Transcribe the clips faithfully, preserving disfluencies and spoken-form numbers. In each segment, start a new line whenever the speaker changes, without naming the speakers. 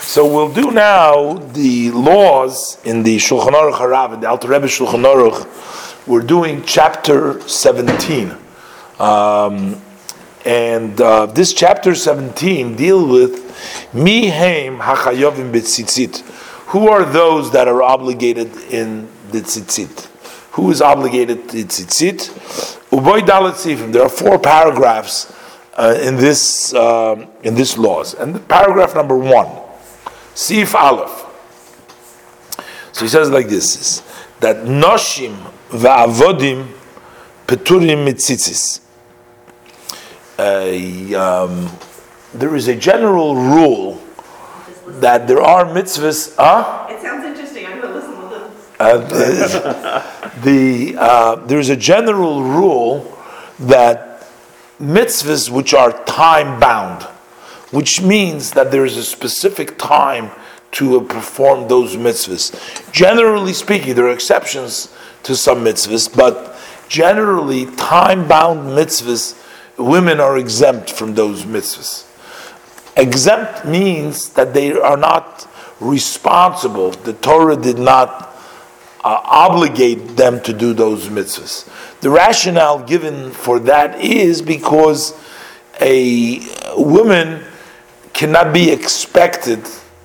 So we'll do now the laws in the Shulchan Aruch Harav, in the Alter Rebbe Shulchan Aruch. We're doing chapter seventeen. Um, and uh, this chapter seventeen deal with Miheim Hachayovim B'tzitzit. Who are those that are obligated in the tzitzit? Who is obligated to tzitzit? Uboy Dalet Sifim. There are four paragraphs uh, in this um, in this laws. And paragraph number one, Sif Aleph. So he says like this: is that Noshim va'avodim peturim mitzitzis. Uh, um, there is a general rule that there are mitzvahs. Huh?
It sounds interesting. I'm going to listen to this.
Uh, the uh, there's a general rule that mitzvahs which are time bound, which means that there is a specific time to perform those mitzvahs. Generally speaking, there are exceptions to some mitzvahs, but generally time bound mitzvahs, women are exempt from those mitzvahs. Exempt means that they are not responsible. The Torah did not uh, obligate them to do those mitzvahs. The rationale given for that is because a woman cannot be expected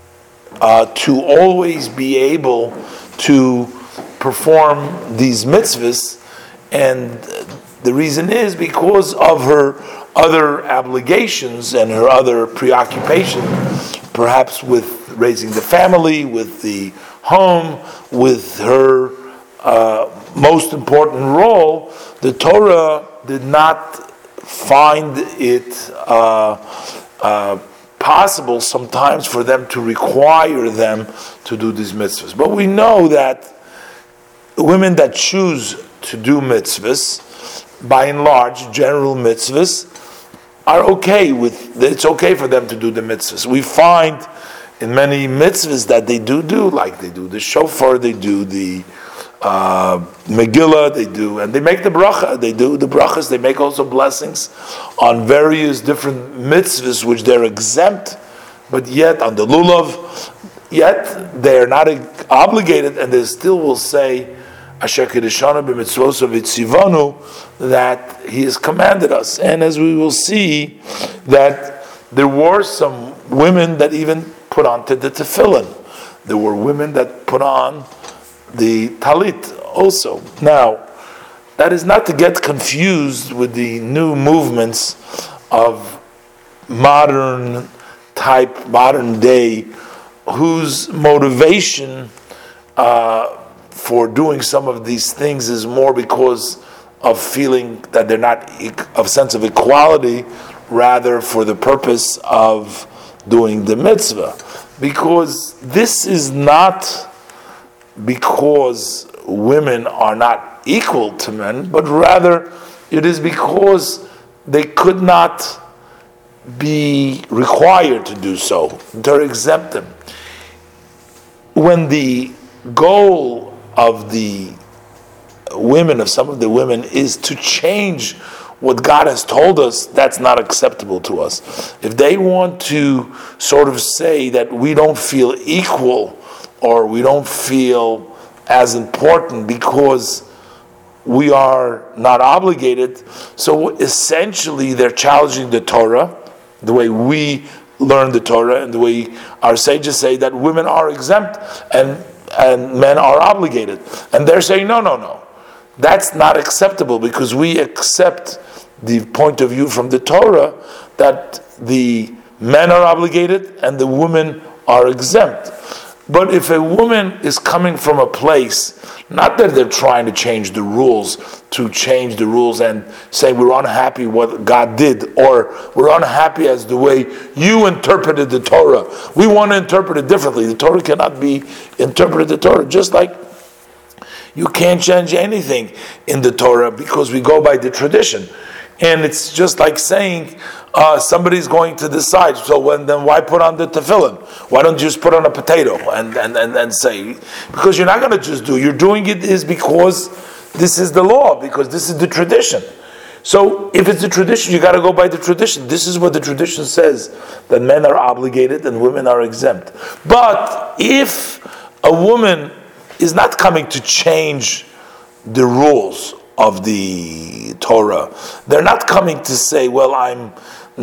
uh, to always be able to perform these mitzvahs, and the reason is because of her other obligations and her other preoccupation, perhaps with raising the family, with the home, with her uh, most important role. The Torah did not find it uh, uh, possible sometimes for them to require them to do these mitzvahs. But we know that women that choose to do mitzvahs, by and large, general mitzvahs, are okay with, it's okay for them to do the mitzvahs. We find in many mitzvahs that they do do, like they do the shofar, they do the uh, Megillah, they do, and they make the bracha, they do the brachas, they make also blessings on various different mitzvahs which they're exempt, but yet on the lulav, yet they're not obligated, and they still will say, Asher Kedeshanu b'mitzvos v'tzivanu, that He has commanded us. And as we will see, that there were some women that even put on to the tefillin. There were women that put on the talit also. Now, that is not to get confused with the new movements of modern type, modern day, whose motivation uh, for doing some of these things is more because of feeling that they're not of sense of equality, rather for the purpose of doing the mitzvah. Because this is not because women are not equal to men, but rather it is because they could not be required to do so. They're exempt them. When the goal of the women, of some of the women, is to change what God has told us, that's not acceptable to us. If they want to sort of say that we don't feel equal or we don't feel as important because we are not obligated, so essentially they're challenging the Torah, the way we learn the Torah, and the way our sages say that women are exempt and and men are obligated. And they're saying, no, no, no. That's not acceptable, because we accept the point of view from the Torah that the men are obligated and the women are exempt. But if a woman is coming from a place, not that they're trying to change the rules, to change the rules and say we're unhappy what God did, or we're unhappy as the way you interpreted the Torah, we want to interpret it differently. The Torah cannot be interpreted the Torah, just like you can't change anything in the Torah because we go by the tradition. And it's just like saying uh, somebody's going to decide, so when, then why put on the tefillin? Why don't you just put on a potato and, and, and, and say, because you're not going to just do, you're doing it is because this is the law, because this is the tradition. So if it's a tradition, you got to go by the tradition. This is what the tradition says, that men are obligated and women are exempt. But if a woman is not coming to change the rules of the Torah, they're not coming to say, well, I'm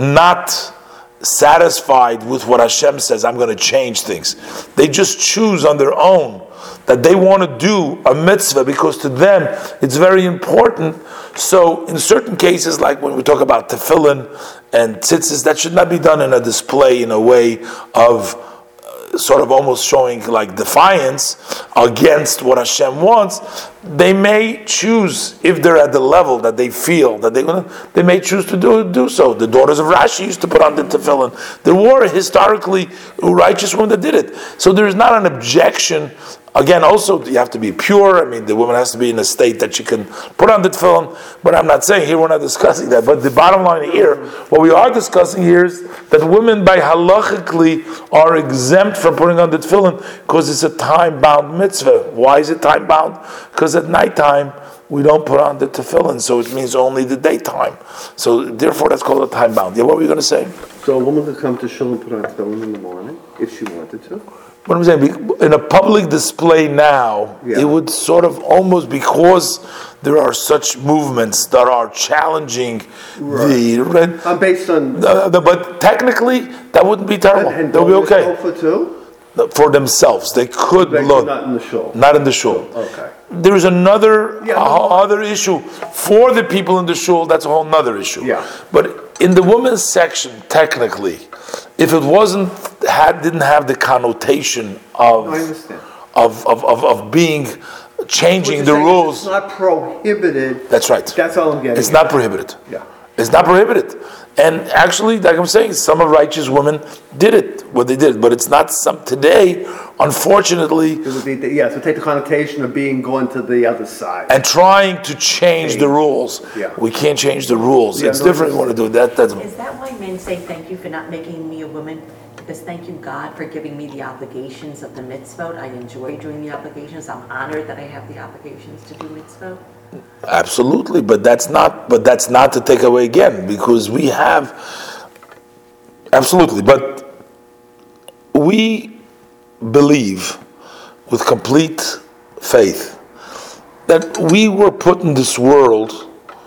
not satisfied with what Hashem says, I'm going to change things. They just choose on their own that they want to do a mitzvah because to them it's very important. So in certain cases, like when we talk about tefillin and tzitzis, that should not be done in a display in a way of uh, sort of almost showing like defiance against what Hashem wants. They may choose, if they're at the level that they feel that they're gonna, they may choose to do do so. The daughters of Rashi used to put on the tefillin. There were historically righteous women that did it. So there is not an objection. Again, also you have to be pure. I mean, the woman has to be in a state that she can put on the tefillin. But I'm not saying here, we're not discussing that. But the bottom line here, what we are discussing here is that women, by halachically, are exempt from putting on the tefillin because it's a time-bound mitzvah. Why is it time-bound? Because at nighttime we don't put on the tefillin, so it means only the daytime. So therefore, that's called a time-bound. Yeah, what were you going to say?
So a woman could come to shul and put on tefillin in the morning if she wanted to.
What I'm saying, in a public display now,
Yeah.
it would sort of almost, because there are such movements that are challenging the, right,
I'm based on.
uh, the, but technically that wouldn't be terrible.
and
That would be
daughters
okay
go for two?
for themselves. They could
They
look
not in the shul.
not in the shul.
Okay.
There's another
Yeah.
uh, other issue for the people in the shul. That's a whole nother issue.
Yeah.
But in the women's section, technically, if it wasn't had didn't have the connotation of
I understand.
of, of, of, of being changing
What
the
you're saying is
rules.
It's not prohibited.
That's right.
That's all I'm getting.
It's
at.
not prohibited.
Yeah.
It's not prohibited. And actually, like I'm saying, some of righteous women did it, what they did, but it's not some today, unfortunately,
It would be the, yeah. So take the connotation of being going to the other side.
and trying to change the rules.
Yeah.
We can't change the rules.
Yeah,
It's
no,
different. We want to do that. That's
Is that why men say thank you for not making me a woman? Because thank you, God, for giving me the obligations of the mitzvot. I enjoy doing the obligations. I'm honored that I have the obligations to do mitzvot.
absolutely, but that's not. But that's not to take away again, because we have absolutely. But we believe with complete faith that we were put in this world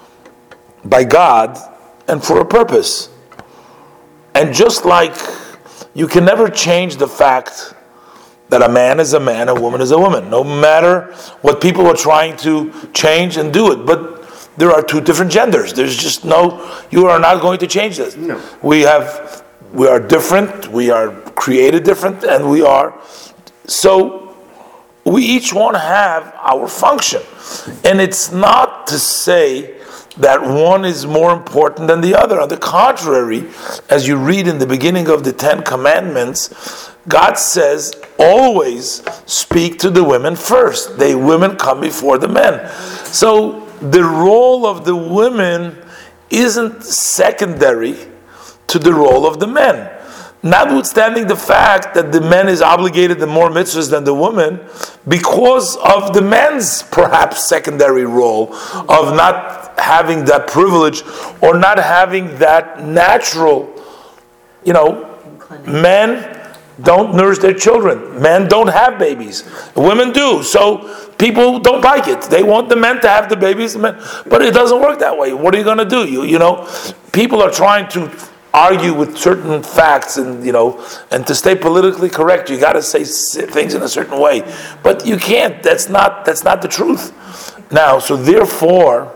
by God and for a purpose. And just like you can never change the fact that a man is a man, a woman is a woman, no matter what people are trying to change and do it. But there are two different genders. There's just no, you are not going to change this.
No.
We have, we are different, we are created different, and we are, so we each one have our function. And it's not to say that one is more important than the other. On the contrary, as you read in the beginning of the Ten Commandments, God says, always speak to the women first. The women come before the men. So the role of the women isn't secondary to the role of the men. Notwithstanding the fact that the man is obligated to more mitzvahs than the woman, because of the man's perhaps secondary role of not having that privilege or not having that natural, you know, men don't nurse their children. Men don't have babies. Women do. So people don't like it. They want the men to have the babies, the men, but it doesn't work that way. What are you going to do? You you know, people are trying to argue with certain facts, and you know, and to stay politically correct, you got to say things in a certain way. But you can't. That's not that's not the truth. Now, so therefore,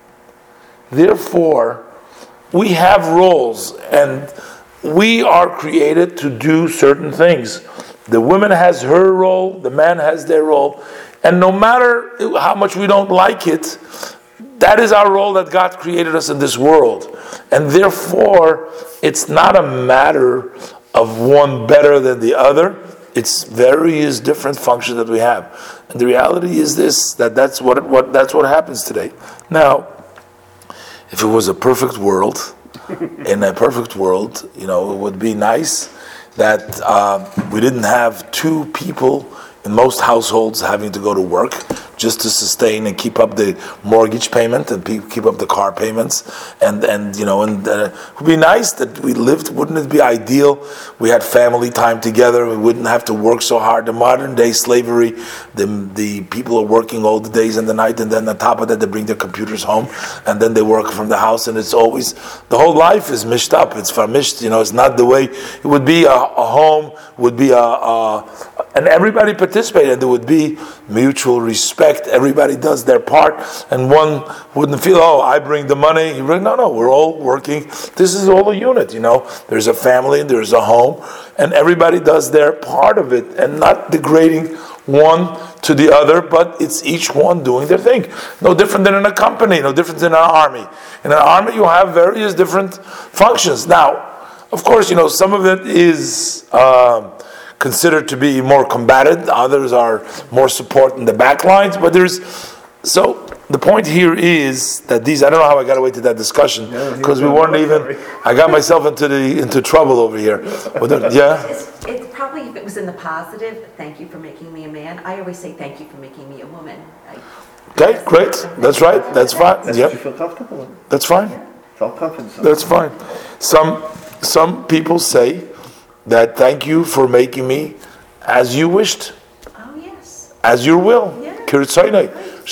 therefore, we have roles, and we are created to do certain things. The woman has her role, the man has their role, and no matter how much we don't like it, that is our role that God created us in this world. And therefore, it's not a matter of one better than the other. It's various different functions that we have. And the reality is this, that that's what, what that's what happens today. Now, if it was a perfect world, in a perfect world, you know, it would be nice that uh, we didn't have two people in most households having to go to work, just to sustain and keep up the mortgage payment and pe- keep up the car payments, and and you know, and uh, it would be nice that we lived. Wouldn't it be ideal? We had family time together. We wouldn't have to work so hard. The modern day slavery, the the people are working all the days and the night, and then on top of that, they bring their computers home, and then they work from the house, and it's always the whole life is mished up. It's famished. You know, it's not the way it would be. A, a home would be a, a and everybody participated. There would be mutual respect. Everybody does their part, and one wouldn't feel, oh, I bring the money. You bring no, no. We're all working. This is all a unit. You know, there's a family, there's a home, and everybody does their part of it, and not degrading one to the other, but it's each one doing their thing. No different than in a company. No different than in an army. In an army, you have various different functions. Now, of course, you know, some of it is uh, considered to be more combated. Others are more support in the back lines. But there's, so the point here is that these, I don't know how I got away to that discussion, because we weren't even, I got myself into the into trouble over here. Yeah?
It's, it's probably, if it was in the positive, thank you for making me a man. I always say thank you for making me a woman. I,
Okay, great. That's right. That's fine.
That's
Yeah,
what you feel comfortable in.
that's fine.
Self-confidence.
That's fine. Some some people say that thank you for making me as you wished,
oh, yes.
as your will.
Yeah.
Kirtzainai.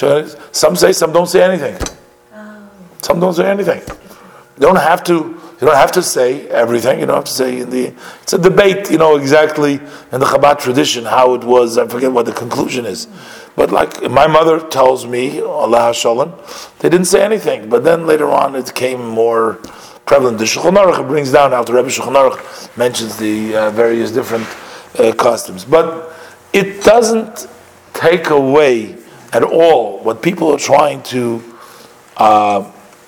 Some say, some don't say anything.
Oh,
Some don't say anything. You don't have to. You don't have to say everything. You don't have to say in the. It's a debate, you know, exactly in the Chabad tradition how it was. I forget what the conclusion is, but like my mother tells me, Allah Shalom, they didn't say anything. But then later on, it became more prevalent. The Shulchan Aruch brings down after Rebbe Shulchan Aruch mentions the uh, various different uh, customs, but it doesn't take away at all what people are trying to uh,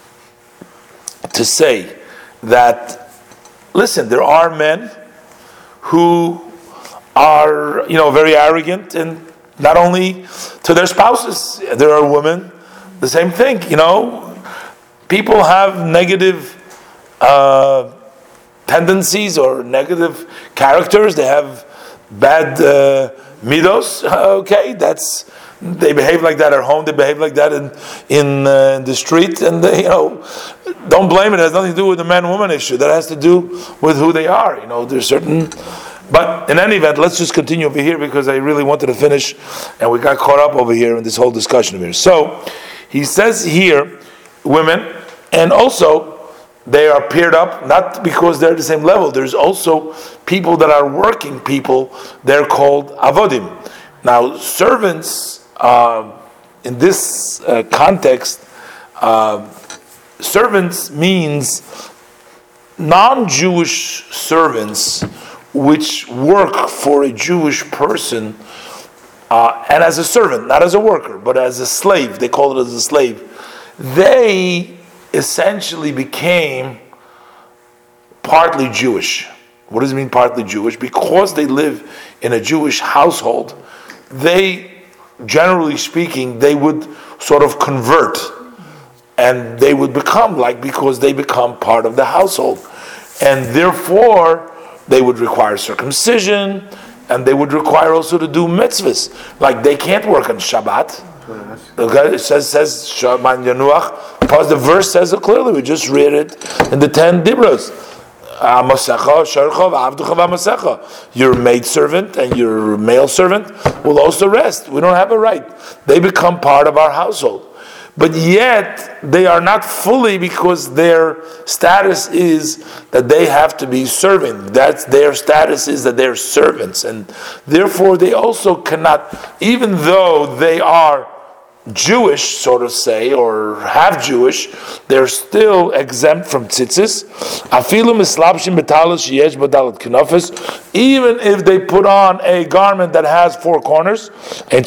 to say. That, listen, there are men who are, you know, very arrogant, and not only to their spouses. There are women, the same thing. You know, people have negative uh, tendencies or negative characters. They have bad uh, midos. Okay, that's. They behave like that at home. They behave like that in in, uh, in the street, and they, you know, don't blame it. It has nothing to do with the man-woman issue. That has to do with who they are. You know, there's certain. But in any event, let's just continue over here because I really wanted to finish, and we got caught up over here in this whole discussion over here. So he says here, women, and also they are paired up not because they're the same level. There's also people that are working people. They're called avodim. Now, servants. Uh, in this uh, context, uh, servants means non-Jewish servants which work for a Jewish person, uh, and as a servant, not as a worker, but as a slave. They call it as a slave. They essentially became partly Jewish. What does it mean, partly Jewish? Because they live in a Jewish household, they, generally speaking, they would sort of convert, and they would become like, because they become part of the household, and therefore they would require circumcision, and they would require also to do mitzvahs. Like they can't work on Shabbat. Okay, it says says Shaman Yanuach. Because the verse says it clearly. We just read it in the ten dibros. Your maidservant and your male servant will also rest. We don't have a right. They become part of our household. But yet, they are not fully, because their status is that they have to be serving. That's their status is that they're servants. And therefore, they also cannot, even though they are Jewish, so to say, or half Jewish, they're still exempt from tzitzis. Even if they put on a garment that has four corners, they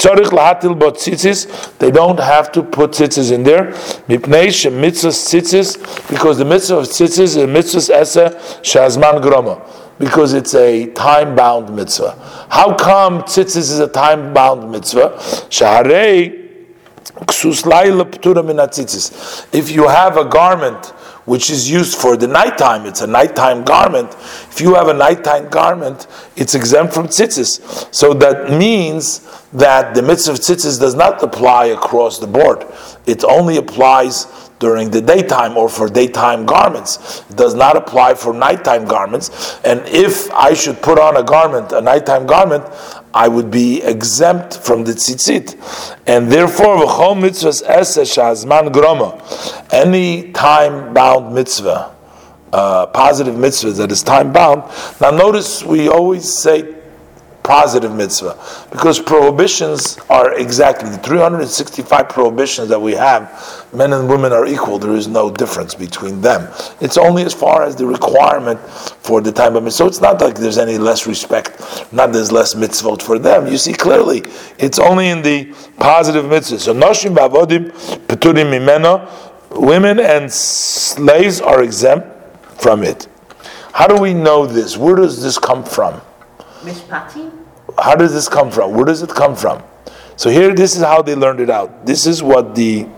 don't have to put tzitzis in there. Because the mitzvah of tzitzis is a mitzvah esa shazman groma. Because it's a time-bound mitzvah. How come tzitzis is a time-bound mitzvah? Shaharei. If you have a garment which is used for the nighttime. It's a nighttime garment. If you have a nighttime garment, it's exempt from tzitzis. So that means that the mitzvah of tzitzis does not apply across the board. It only applies during the daytime or for daytime garments. It does not apply for nighttime garments. And if I should put on a garment, a nighttime garment, I would be exempt from the tzitzit. And therefore, v'chol mitzvahs eseh shehazman groma, any time-bound mitzvah, uh, positive mitzvah that is time-bound. Now notice we always say positive mitzvah, because prohibitions are exactly the three hundred sixty-five prohibitions that we have. Men and women are equal. There is no difference between them. It's only as far as the requirement for the time of mitzvah. So it's not like there's any less respect, not there's less mitzvot for them. You see clearly, it's only in the positive mitzvah. So noshim ba'avodim peturim mimeno, women and slaves are exempt from it. How do we know this? Where does this come from?
Mishpatim?
How does this come from? Where does it come from? So here, this is how they learned it out. This is what the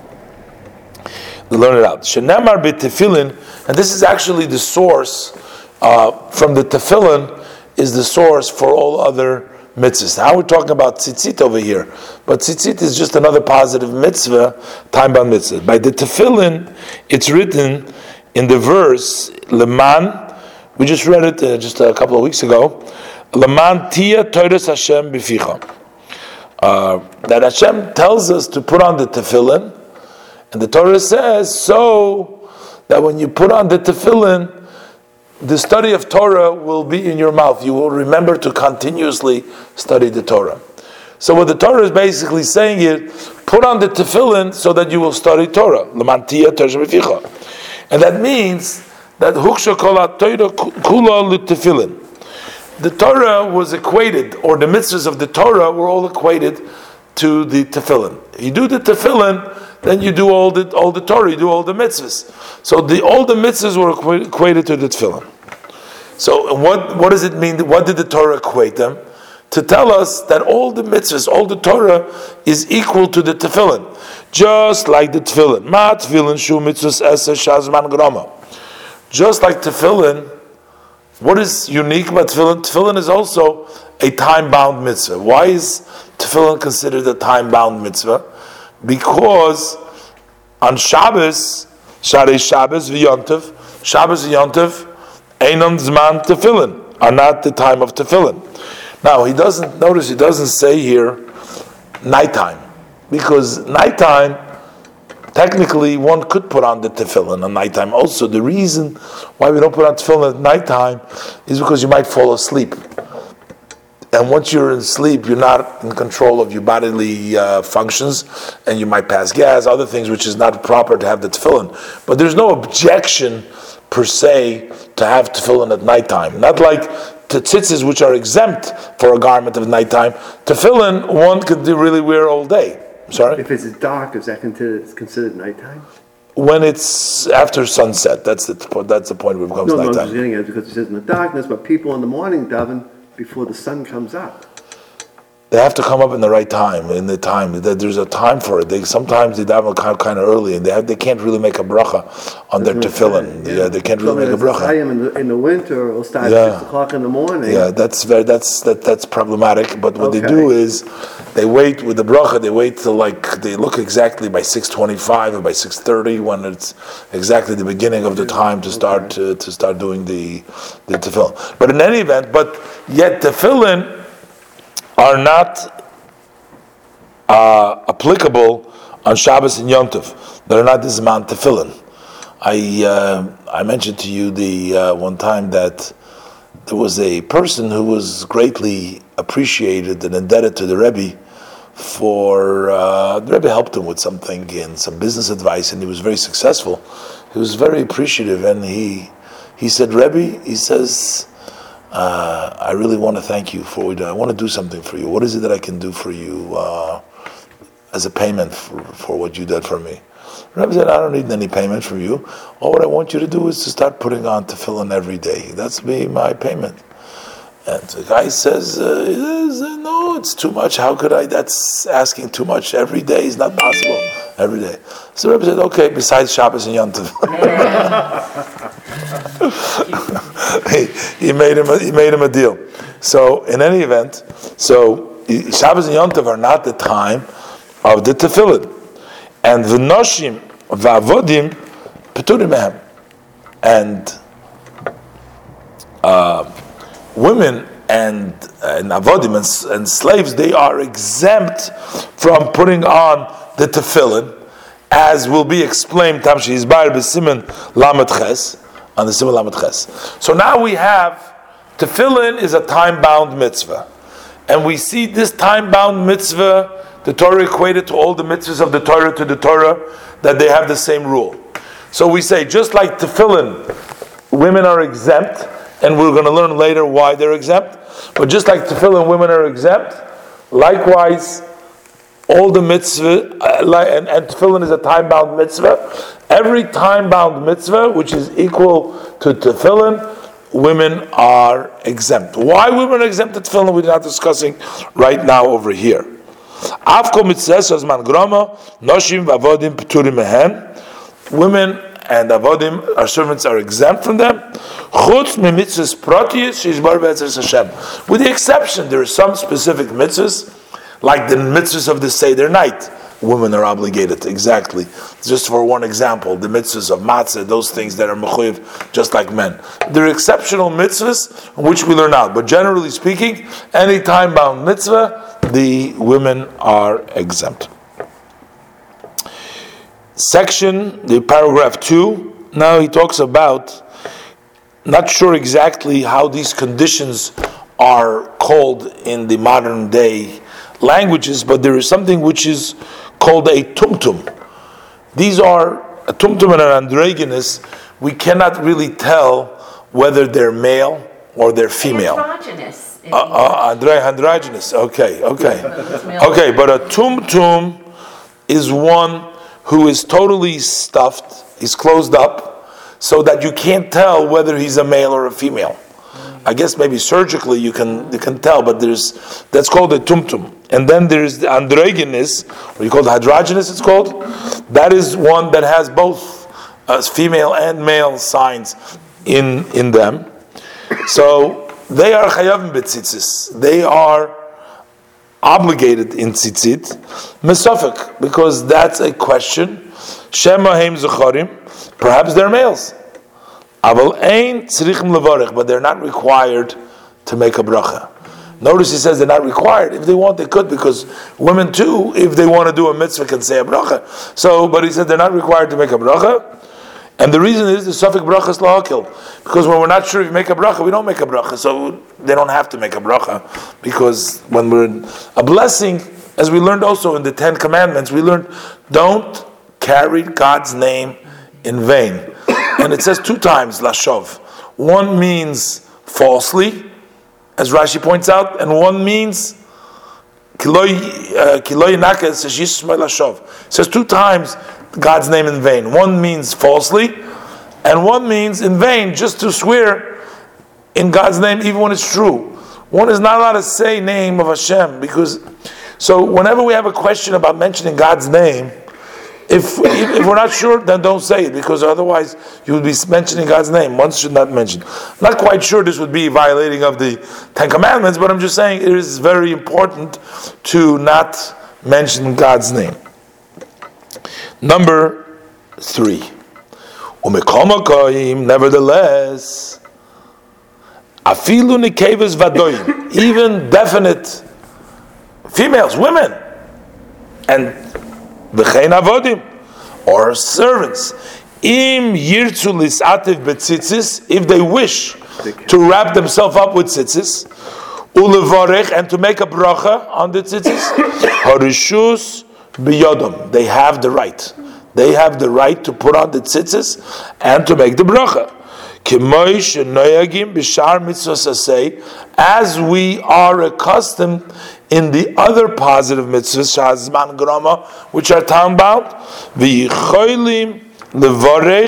they learned it out. Shenemar b'tefillin, and this is actually the source uh, from the tefillin is the source for all other mitzvahs. Now we're talking about tzitzit over here, but tzitzit is just another positive mitzvah, time-bound mitzvah. By the tefillin, it's written in the verse leman. We just read it uh, just a couple of weeks ago. Leman tia toiras Hashem b'ficha. Uh, that Hashem tells us to put on the tefillin, and the Torah says so that when you put on the tefillin, the study of Torah will be in your mouth. You will remember to continuously study the Torah. So what the Torah is basically saying is, put on the tefillin so that you will study Torah. Leman tia toiras b'ficha, and that means that huksha kol ha-Torah kula l'tefillin. The Torah was equated, or the mitzvahs of the Torah were all equated to the tefillin. You do the tefillin, then you do all the all the Torah, you do all the mitzvahs. So the all the mitzvahs were equated to the tefillin. So what what does it mean? What did the Torah equate them? To tell us that all the mitzvahs, all the Torah is equal to the tefillin. Just like the tefillin. Ma tefillin shu mitzvahs eseh shehazman groma. Just like tefillin, what is unique about tefillin? Tefillin is also a time-bound mitzvah. Why is tefillin considered a time-bound mitzvah? Because on Shabbos, Sharei Shabbos v'Yontiv, Shabbos v'Yontiv, Einon Zman tefillin, are not the time of tefillin. Now, he doesn't, notice he doesn't say here nighttime, because nighttime, technically, one could put on the tefillin at nighttime. Also, the reason why we don't put on tefillin at nighttime is because you might fall asleep. And once you're in sleep, you're not in control of your bodily uh, functions, and you might pass gas, other things, which is not proper to have the tefillin. But there's no objection, per se, to have tefillin at nighttime. Not like tzitzis, which are exempt for a garment of nighttime. Tefillin, one could really wear all day. Sorry?
If it's dark, is that considered, considered nighttime?
When it's after sunset, that's the that's the point where it becomes
No, no, I'm
nighttime.
just getting at it because it says in the darkness, but people in the morning daven before the sun comes up.
They have to come up in the right time. In the time, there's a time for it. They sometimes they daven kind of early, and they have, they can't really make a bracha on their tefillin. Yeah. yeah, they can't really
so
make a bracha.
In the, in the winter, it'll start
Yeah.
at six o'clock in the morning.
Yeah, that's very that's that that's problematic. But what they
Okay.
do is they wait with the bracha. They wait till like they look exactly by six twenty-five or by six thirty when it's exactly the beginning of the time to start uh, to start doing the the tefillin. But in any event, but yet tefillin are not uh, applicable on Shabbos and Yom Tov. They're not this amount tefillin. I uh, I mentioned to you the uh, one time that there was a person who was greatly appreciated and indebted to the Rebbe for uh, the Rebbe helped him with something and some business advice, and he was very successful. He was very appreciative, and he he said, Rebbe, he says, uh, I really want to thank you for what I want to do something for you. What is it that I can do for you uh, as a payment for, for what you did for me? Rebbe said, I don't need any payment from you. All what I want you to do is to start putting on tefillin every day. That's be my payment. And the guy says, uh, it is, uh, no, it's too much. How could I? That's asking too much. Every day is not possible. Every day. So the Rebbe said, okay, besides Shabbos and Yom Tov. he, he, made him a, he made him a deal. So in any event, so Shabbos and Yom Tov are not the time of the tefillin. And the noshim, v'avodim, peturim mehem. And uh, women and, and avodim and, and slaves, they are exempt from putting on the tefillin, as will be explained, Tamshi Yizbar b'Siman Lamed Ches, on the Siman Lamed Ches. So now we have, tefillin is a time-bound mitzvah. And we see this time-bound mitzvah, the Torah equated to all the mitzvahs of the Torah to the Torah, that they have the same rule. So we say, just like tefillin, women are exempt, and we're going to learn later why they're exempt, but just like tefillin, women are exempt, likewise, all the mitzvah, uh, and, and tefillin is a time-bound mitzvah, every time-bound mitzvah, which is equal to tefillin, women are exempt. Why women are exempt at tefillin, we're not discussing right now over here. Women and avodim, our servants, are exempt from them. With the exception, there are some specific mitzvahs, like the mitzvahs of the Seder night. Women are obligated, exactly. Just for one example, the mitzvahs of matzah, those things that are mechuyev, just like men. There are exceptional mitzvahs, which we learn out. But generally speaking, any time-bound mitzvah, the women are exempt. Section, the paragraph two, now he talks about, not sure exactly how these conditions are called in the modern day languages, but there is something which is called a tumtum. These are, a tumtum and an androgynous, we cannot really tell whether they're male or they're female.
Androgynous.
Uh, uh, andro- androgynous, okay, okay. Okay, but a tumtum is one who is totally stuffed, he's closed up, so that you can't tell whether he's a male or a female. I guess maybe surgically you can you can tell, but there's that's called a tumtum. And then there's the androgynous, what you call the androgynous, it's called. That is one that has both uh, female and male signs in in them. So they are chayavim b'tzitzis. They are obligated in tzitzit, mesofik, because that's a question. Shema heim zecharim, perhaps they're males. Aval ein tzrichim levarich, but they're not required to make a bracha. Notice he says they're not required. If they want, they could, because women too, if they want to do a mitzvah, can say a bracha. So, but he said they're not required to make a bracha. And the reason is the suffix bracha is lahakil, because when we're not sure if you make a bracha, we don't make a bracha. So they don't have to make a bracha, because when we're in a blessing, as we learned also in the Ten Commandments, we learned don't carry God's name in vain. And it says two times, lashov. One means falsely, as Rashi points out, and one means kiloi naka. It says yishmai lashov. It says two times God's name in vain. One means falsely, and one means in vain, just to swear in God's name, even when it's true. One is not allowed to say name of Hashem, because so whenever we have a question about mentioning God's name, If if we're not sure, then don't say it, because otherwise you would be mentioning God's name. One should not mention. I'm not quite sure this would be violating of the Ten Commandments, but I'm just saying it is very important to not mention God's name. Number three. Nevertheless, afilu nikevas vadoyim, even definite females, women, and v'chein avodim, or servants, im yirtzu lisativ betzitzis, if they wish to wrap themselves up with tzitzis, ulevarech, and to make a bracha on the tzitzis, harishus biyodom, they have the right. They have the right to put on the tzitzis and to make the bracha. As we are accustomed in the other positive mitzvahs, which are time bound,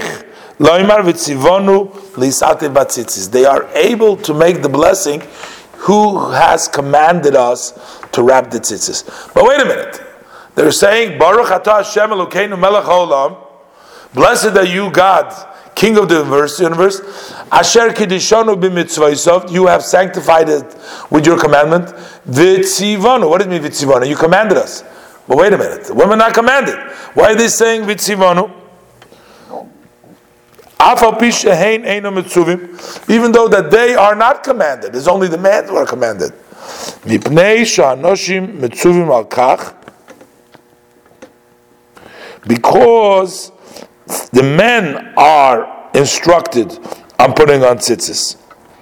they are able to make the blessing who has commanded us to wrap the tzitzis. But wait a minute. They're saying, Baruch atah Hashem Elokeinu melech haolam, blessed are you, God, King of the universe, universe. Asher kiddushanu b'mitzvaysav, you have sanctified it with your commandment. V'tzivanu, what does it mean v'tzivanu? You commanded us. But wait a minute, the women are commanded. Why are they saying v'tzivanu? Even though that they are not commanded, it's only the men who are commanded. Because the men are instructed on putting on tzitzis.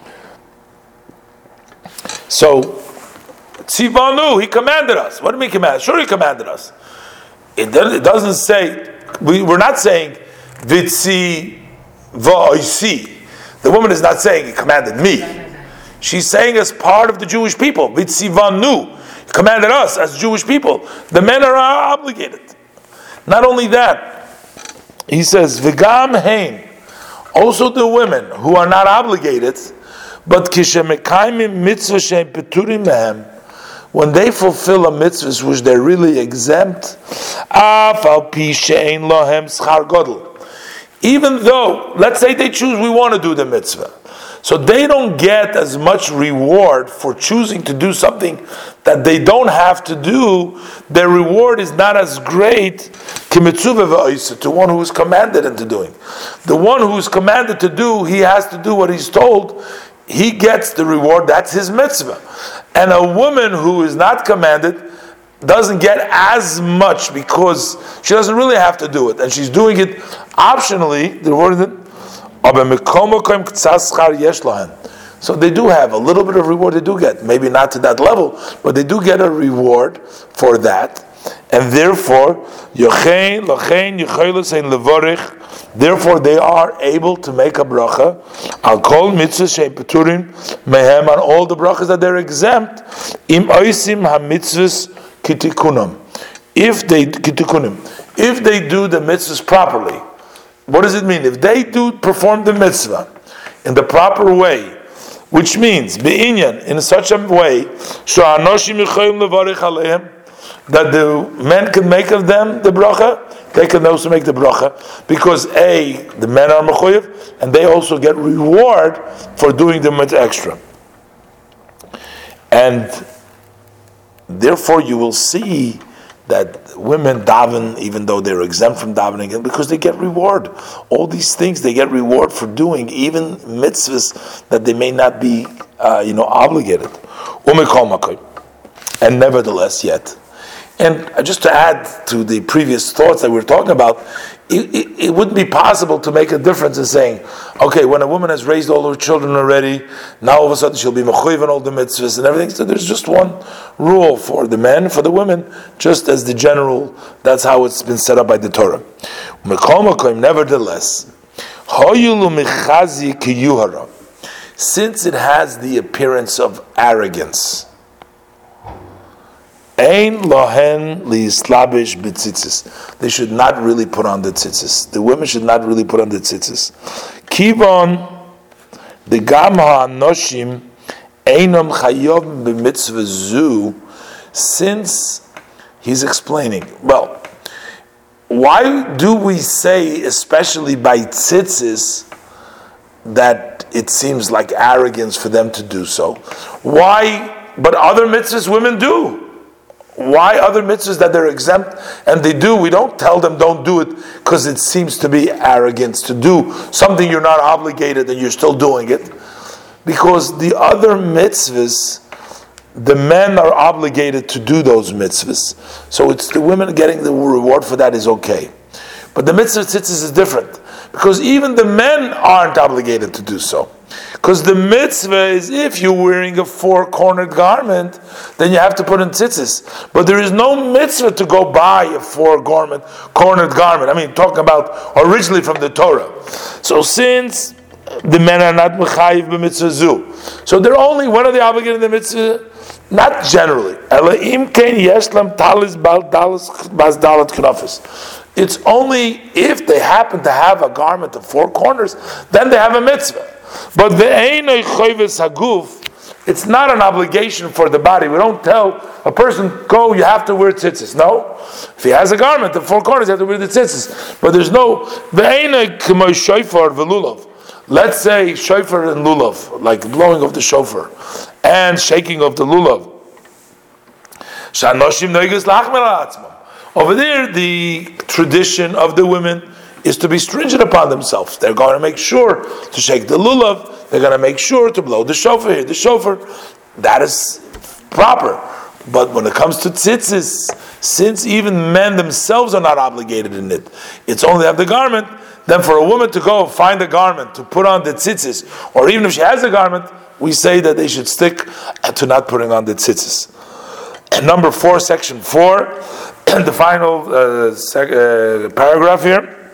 So, tzivanu, he commanded us. What do you mean command? Sure, he commanded us. It doesn't say, we, we're not saying vitzi va'oisi. The woman is not saying he commanded me. She's saying as part of the Jewish people. Vitzivanu, he commanded us as Jewish people. The men are obligated. Not only that, he says, V'gam hein, also the women who are not obligated, but kishemekaimim mitzvah she'em peturim mehem, when they fulfill a mitzvah which they're really exempt, af al pi she'ein lohem schar godel. Even though, let's say they choose, we want to do the mitzvah. So they don't get as much reward for choosing to do something that they don't have to do. Their reward is not as great to one who is commanded into doing. The one who is commanded to do, he has to do what he's told. He gets the reward, that's his mitzvah. And a woman who is not commanded doesn't get as much because she doesn't really have to do it, and she's doing it optionally. The word so they do have a little bit of reward. They do get, maybe not to that level, but they do get a reward for that, and therefore, therefore they are able to make a bracha al kol mitzvah she'peturin mehem, on all the brachas that they're exempt im oisim ha-mitzvahs kitikunum. If they kitikunim, if they do the mitzvahs properly, what does it mean? If they do perform the mitzvah in the proper way, which means be'inyan, in such a way that the men can make of them the bracha, they can also make the bracha, because A, the men are mechuyev, and they also get reward for doing the mitzvah extra. And therefore, you will see that women daven, even though they're exempt from davening, because they get reward. All these things they get reward for doing, even mitzvahs that they may not be, uh, you know, obligated. And nevertheless, yet. And just to add to the previous thoughts that we were talking about, it, it, it wouldn't be possible to make a difference in saying, okay, when a woman has raised all her children already, now all of a sudden she'll be mechuyev in all the mitzvahs and everything. So there's just one rule for the men, for the women, just as the general, that's how it's been set up by the Torah. Nevertheless, since it has the appearance of arrogance, Ein lohen liislabish b'tzitzis. They should not really put on the tzitzis. The women should not really put on the tzitzis. Kivon the gam ha'anoshim einam chayov b'mitzvah zu. Since he's explaining, well, why do we say, especially by tzitzis, that it seems like arrogance for them to do so? Why? But other mitzvahs women do. Why other mitzvahs that they're exempt and they do, we don't tell them don't do it because it seems to be arrogance to do something you're not obligated and you're still doing it. Because the other mitzvahs, the men are obligated to do those mitzvahs. So it's the women getting the reward for that is okay. But the mitzvah tzitzis is different. Because even the men aren't obligated to do so. Because the mitzvah is if you're wearing a four-cornered garment, then you have to put in tzitzis. But there is no mitzvah to go buy a four-cornered garment. I mean, talking about originally from the Torah. So since the men are not mechayiv b'mitzvah zu, so they're only, when are they obligated in the mitzvah? Not generally. It's only if they happen to have a garment of four corners, then they have a mitzvah. But the einay chayves haguf, It's not an obligation for the body. We don't tell a person, go, you have to wear tzitzis. No. If he has a garment, the four corners, you have to wear the tzitzis. But there's no, shofar v'lulav. Let's say shofar and lulav, like blowing of the shofar and shaking of the lulav. Over there, the tradition of the women is to be stringent upon themselves. They're going to make sure to shake the lulav. They're going to make sure to blow the shofar here, the shofar. That is proper. But when it comes to tzitzis, since even men themselves are not obligated in it, it's only have the garment, then for a woman to go find a garment to put on the tzitzis, or even if she has a garment, we say that they should stick to not putting on the tzitzis. And number four, section four, the final uh, sec- uh, paragraph here.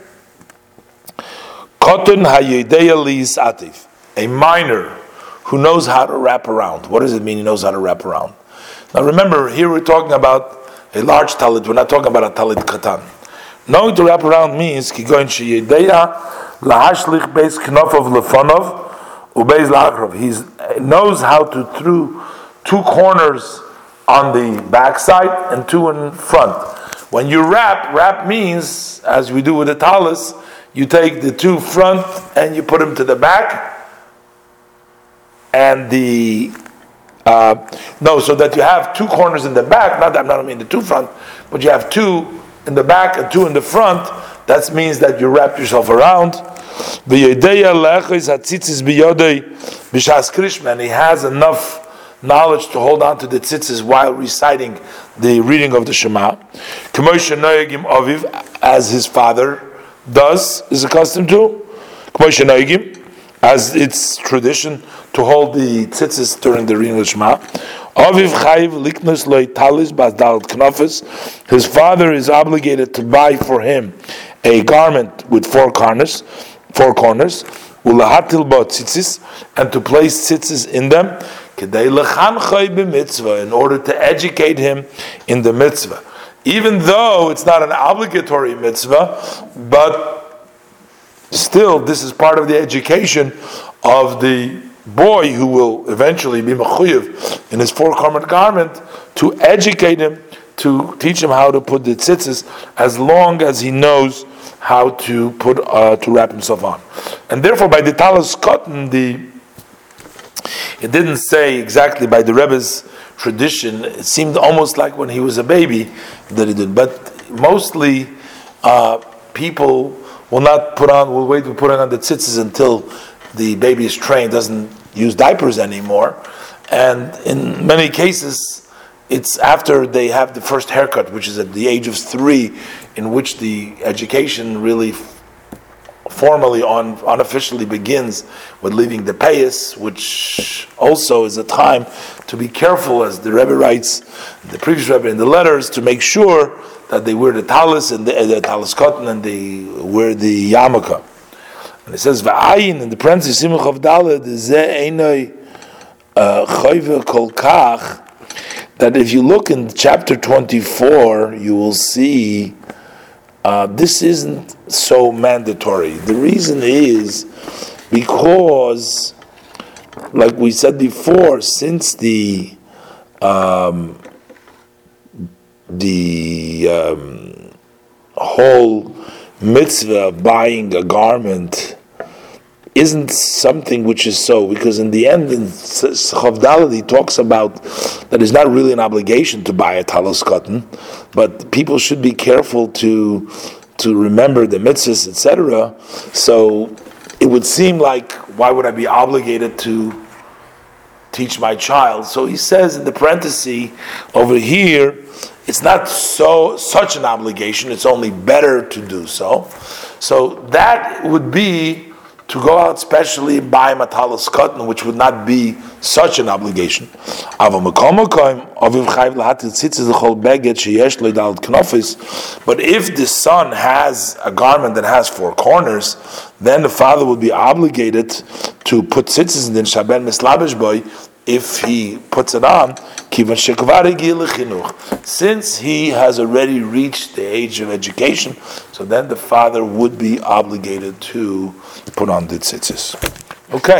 Koton hayedeya li's atif. A minor who knows how to wrap around. What does it mean he knows how to wrap around? Now remember, here we're talking about a large talit. We're not talking about a talit katan. Knowing to wrap around means kigoin sheyedeya lahashlich beis knofov lefonov ubeis la'akrov. He knows how to through two corners on the backside and two in front. When you wrap, wrap means, as we do with the talis, you take the two front and you put them to the back, and the uh, no, so that you have two corners in the back. Not that I'm not mean the two front, but you have two in the back and two in the front. That means that you wrap yourself around. And he has enough knowledge to hold on to the tzitzis while reciting the reading of the Shema, as his father does, is accustomed to, as it's tradition to hold the tzitzis during the reading of the Shema. His father is obligated to buy for him a garment with four corners, four corners, and to place tzitzis in them, in order to educate him in the mitzvah. Even though it's not an obligatory mitzvah, but still this is part of the education of the boy who will eventually be mechuyev in his four-cornered garment, to educate him, to teach him how to put the tzitzis, as long as he knows how to put uh, to wrap himself on. And therefore, by the talis cotton, the it didn't say exactly by the Rebbe's tradition. It seemed almost like when he was a baby that he did. But mostly, uh, people will not put on, will wait to put on the tzitzis until the baby is trained, doesn't use diapers anymore. And in many cases, it's after they have the first haircut, which is at the age of three, in which the education really formally, on unofficially begins with leaving the payas, which also is a time to be careful, as the Rebbe writes, the previous Rebbe in the letters, to make sure that they wear the talis and the, uh, the talis cotton, and they wear the yarmulke. And it says, "Va'ayin," in the parentheses, Simcha of Daled, ze einoi chayve kol kach, that if you look in chapter twenty-four, you will see uh, this isn't so mandatory. The reason is because, like we said before, since the um, the um, whole mitzvah of buying a garment isn't something which is so, because in the end, in Chavdalad, he talks about that it's not really an obligation to buy a talos cotton, but people should be careful to to remember the mitzvahs, et cetera. So it would seem like, why would I be obligated to teach my child? So he says in the parenthesis over here, it's not so such an obligation, it's only better to do so. So that would be to go out specially and buy matalas cotton, which would not be such an obligation. But if the son has a garment that has four corners, then the father would be obligated to put tzitzis in the shaben mislabish boy if he puts it on, since he has already reached the age of education, so then the father would be obligated to put on the tzitzis. Okay.